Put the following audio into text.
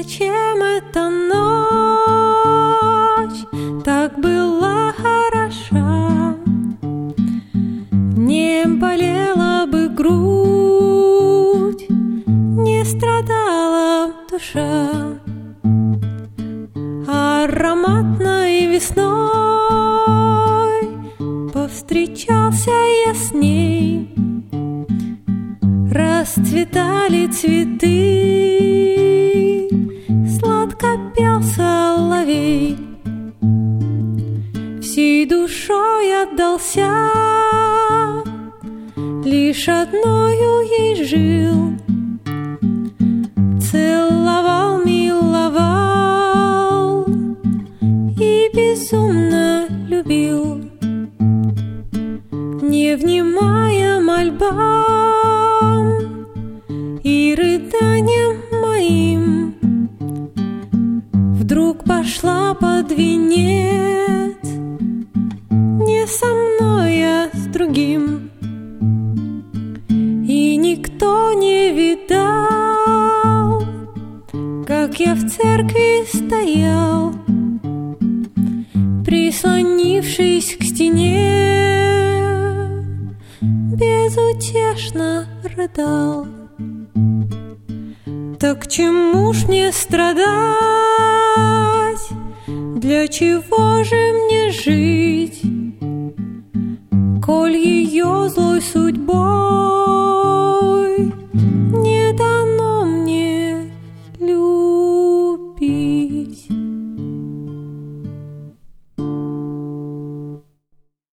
зачем эта ночь так была хороша? Не болела бы грудь, не страдала душа. Ароматной весной повстречался я с ней. Расцветали цветы, сладко пел соловей. Всей душой отдался, лишь одною ей жил. Целовал, миловал и безумно любил, не внимая мольбам и рыданиям моим. Вдруг пошла под венец, не со мной, а с другим. И никто не видал, как я в церкви стоял, прислонившись к стене, безутешно рыдал. Так чему ж мне страдать? Для чего же мне жить, коль ее злой судьбой